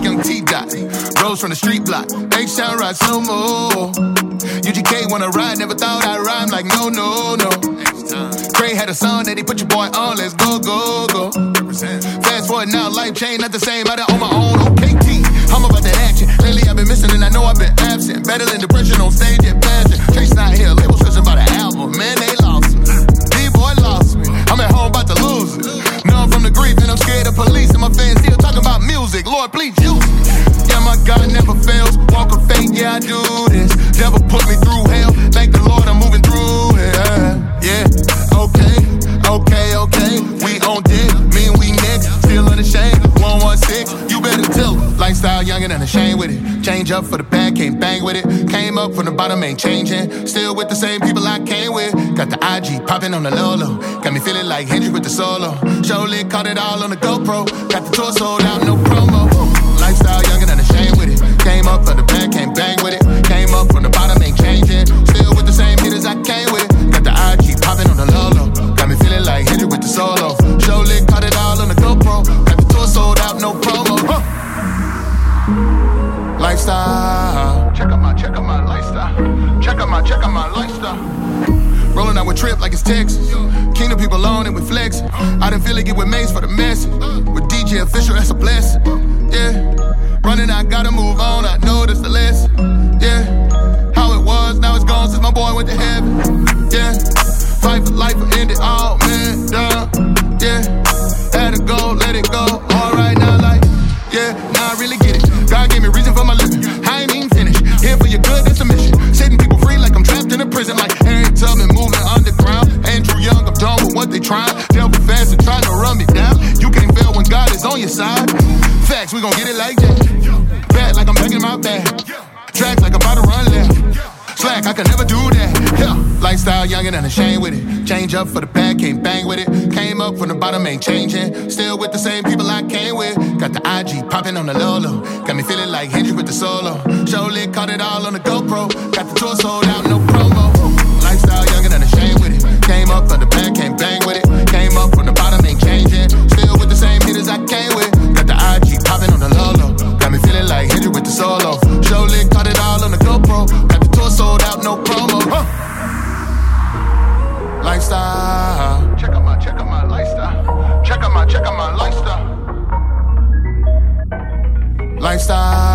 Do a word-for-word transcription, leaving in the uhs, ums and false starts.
young T-Dot. Rose from the street block, H-Town ride slow mo. U G K wanna ride, never thought I'd rhyme like no, no, no. Cray had a song that he put your boy on, let's go, go, go. Fast forward now, life changed, not the same, I done on my own, okay, T. I'm about that action, lately I've been missing and I know I've been absent. Battling depression on stage and passion. Chase not here, label stressing about an album, man, they lost me. D-boy lost me, I'm at home about to lose it. Numb from the grief and I'm scared of police and my fans still talking about music. Lord, please use me. Yeah, my God never fails. Walk of faith, yeah, I do this. Devil put me through hell. Thank the Lord, I'm moving through it. Yeah, okay, okay, okay. We on deck, me and we next. Still unashamed. one one six, you better tell them. Lifestyle young and unashamed with it. Change up for the bad, can't bang with it. Came up from the bottom, ain't changing. Still with the same people I came with. Got the I G popping on the low low. Got me feeling like Hendrix with the solo. Surely caught it all on the GoPro. Got the tour sold out, no promo. Lifestyle young and unashamed with it. Came up for the bad, can't bang with it. Came up from the bottom, ain't changing. Still with the same hitters I came with. Got the I G popping on the low low. Got me feeling like Hendrix with the solo. Surely caught it all on the GoPro. Got the tour sold out, no promo. Huh. Lifestyle. Check out my, check out my lifestyle. Check out my, check out my lifestyle. Rolling out with Trip like it's Texas. Kingdom people on it with flex. I done feel it get with Mace for the mess. With D J official, that's a blessing. Yeah. Running, I gotta move on. I know that's the lesson. Yeah. How it was, now it's gone since my boy went to heaven. Yeah. Fight for life or end it all, man. Duh. Yeah. Had to go, let it go. Alright now, like, yeah. Now I really get it. God gave me reason for my living. I ain't even finished. Here for your good, that's a mission. Setting people free like I'm trapped in a prison. Like Harriet Tubman moving underground. Andrew Young, I'm done with what they trying. Devil fast and trying to run me down. You can't fail when God is on your side. Facts, we gon' get it like that. Bad like I'm back in my bag. Tracks like I'm about to run left. Slack, I can never do that. Yeah. Lifestyle young and unashamed with it. Change up for the bad, can't bang with it. Came up from the bottom, ain't changing. Still with the same people I came with. Got the I G popping on the low low. Got me feeling like Hendrix with the solo. Surely caught it all on the GoPro. Got the tour sold out, no promo. Lifestyle young and unashamed with it. Came up from the bad, can't bang with it. Came up from the bottom, ain't changing. Still with the same hitters I came with. Got the I G popping on the low low. Got me feeling like Hendrix with the solo. Surely caught it all on the GoPro. Got the tour sold out, no promo. Huh. Lifestyle. Check out my, check out my lifestyle. Check out my, check out my lifestyle. Lifestyle.